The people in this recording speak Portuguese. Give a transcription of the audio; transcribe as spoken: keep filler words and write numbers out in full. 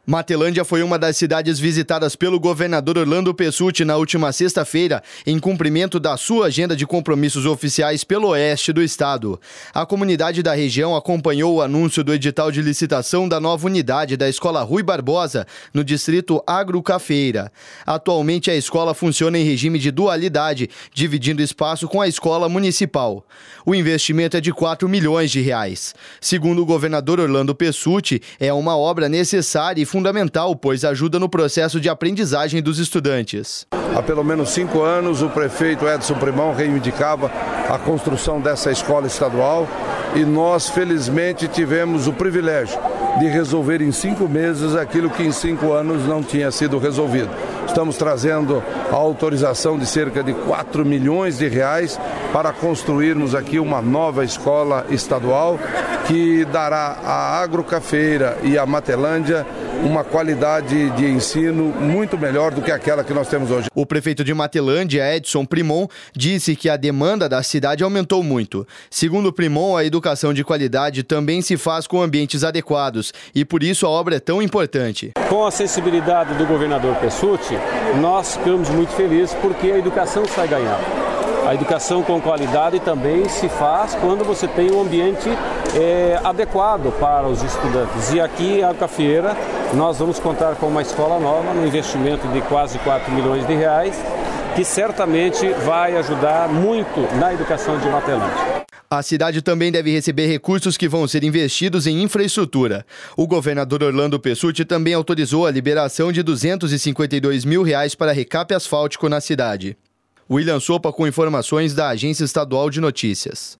Matelândia foi uma das cidades visitadas pelo governador Orlando Pessutti na última sexta-feira, em cumprimento da sua agenda de compromissos oficiais pelo oeste do estado. A comunidade da região acompanhou o anúncio do edital de licitação da nova unidade da Escola Rui Barbosa, no distrito Agrocafeira. Atualmente, a escola funciona em regime de dualidade, dividindo espaço com a escola municipal. O investimento é de quatro milhões de reais. Segundo o governador Orlando Pessutti, é uma obra necessária e fundamental, pois ajuda no processo de aprendizagem dos estudantes. Há pelo menos cinco anos, o prefeito Edson Primão reivindicava a construção dessa escola estadual e nós, felizmente, tivemos o privilégio de resolver em cinco meses aquilo que em cinco anos não tinha sido resolvido. Estamos trazendo a autorização de cerca de quatro milhões de reais para construirmos aqui uma nova escola estadual que dará à Agrocafeira e à Matelândia uma qualidade de ensino muito melhor do que aquela que nós temos hoje. O prefeito de Matelândia, Edson Primon, disse que a demanda da cidade aumentou muito. Segundo Primon, a educação de qualidade também se faz com ambientes adequados e por isso a obra é tão importante. Com a sensibilidade do governador Pessutti, nós ficamos muito felizes porque a educação sai ganhando. A educação com qualidade também se faz quando você tem um ambiente é, adequado para os estudantes. E aqui, em Agrocafeira, nós vamos contar com uma escola nova, um investimento de quase quatro milhões de reais, que certamente vai ajudar muito na educação de Matelândia. A cidade também deve receber recursos que vão ser investidos em infraestrutura. O governador Orlando Pessutti também autorizou a liberação de duzentos e cinquenta e dois mil reais para recape asfáltico na cidade. William Sopa com informações da Agência Estadual de Notícias.